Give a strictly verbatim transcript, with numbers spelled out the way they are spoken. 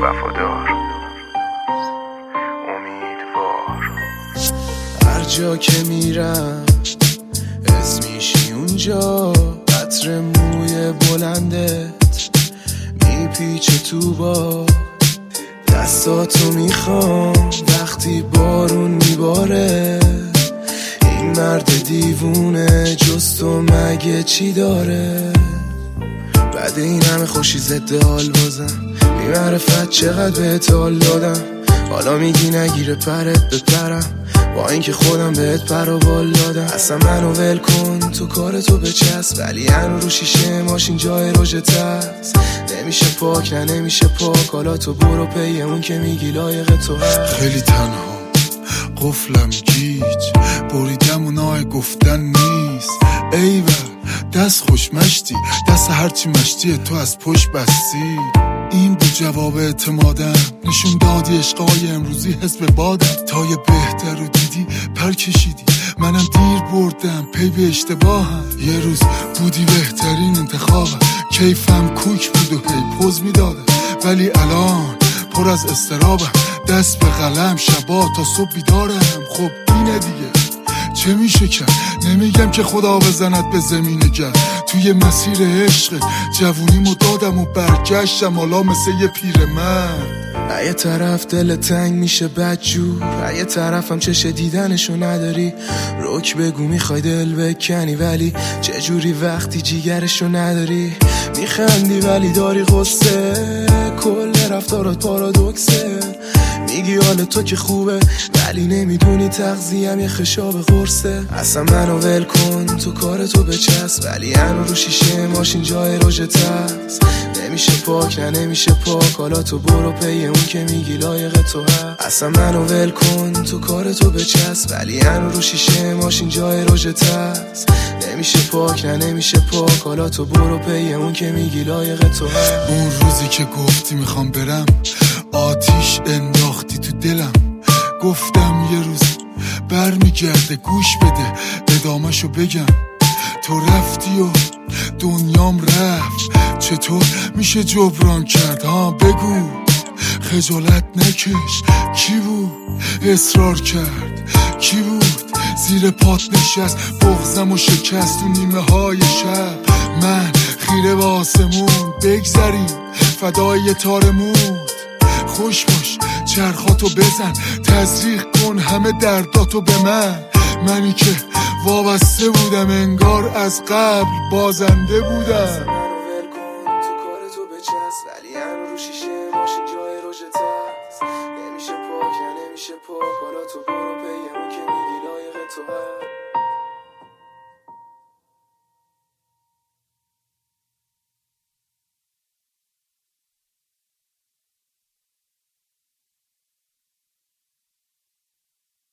وفادار، امیدوار. هر جا که میرم اسمیشی اونجا، عطر موی بلندت میپیچه تو با دستاتو میخوام وقتی بارون میباره. این مرد دیوونه جز تو مگه چی داره؟ بعد این همه خوشی ضد حال بازم بی معرفت چقدر بهت حال دادم. حالا میگی نگیره پرت بپرم با اینکه خودم بهت پر و بال دادم. اصلا منو ول کن تو کارتو بچسب، ولی هنو رو شیشه ماشین جای روژت هست. نمیشه پاک نه نمیشه پاک، حالا تو برو پی اون که میگی لایق تو هست. خیلی تنها قفلم گیج بریدم و نای گفتن نیست. ایول دست خوش مشتی، دست هرچی مشتی تو از پشت بستی. این بود جواب اعتمادم، نشون دادی عشقای امروزی حزب بادم. تا یه بهتر رو دیدی پر کشیدی، منم دیر بردم پی به اشتباهم. یه روز بودی بهترین انتخابم، کیفم کوک بود و هی پوز میدادم. ولی الان پر از استرابم، دست به قلم شبا تا صبح بیدارم. خب اینه دیگه چه میشه کرد؟ نمیگم که خدا بزند به زمین گرد. توی مسیر عشق جوونیمو دادم و برگشتم حالا مثل یه پیرمرد. یه طرف دل تنگ میشه بدجور، یه طرفم چش دیدنشو نداری. رک بگو میخوای دل بکنی ولی چجوری وقتی جیگرشو نداری. میخندی ولی داری غصه، کل رفتارات پارادوکسه. میگی حال تو که خوبه ولی نمیدونی تغذیم یه خشاب قرصه. اصلا منو ول کن تو کارتو بچسب، ولی هنو رو شیشه ماشین جای روژت هست. نمیشه پاک نه نمیشه پاک، حالا تو برو پی اون که میگی لایق تو هست. اصلا منو ول کن تو کارتو بچسب، ولی هنو رو شیشه ماشین جای روژت هست. نمیشه پاک نه نمیشه پاک، حالا تو برو پی اون که میگی لایق تو هست. اون روزی که گفتی میخوام برم آتیش انداختی تو دلم. گفتم یه روز برمیگرده گوش بده ادامه‌شو بگم. تو رفتی و دنیام رفت، چطور میشه جبران کرد؟ ها بگو خجالت نکش. کی بود اصرار کرد؟ کی بود زیر پات نشست بغضم و شکست تو نیمه های شب؟ من خیره به آسمون بگذریم فدای تارمون. خوش باش چرخاتو بزن تزریق کن همه درداتو به من. منی که وابسته بودم انگار از قبل بازنده بودم.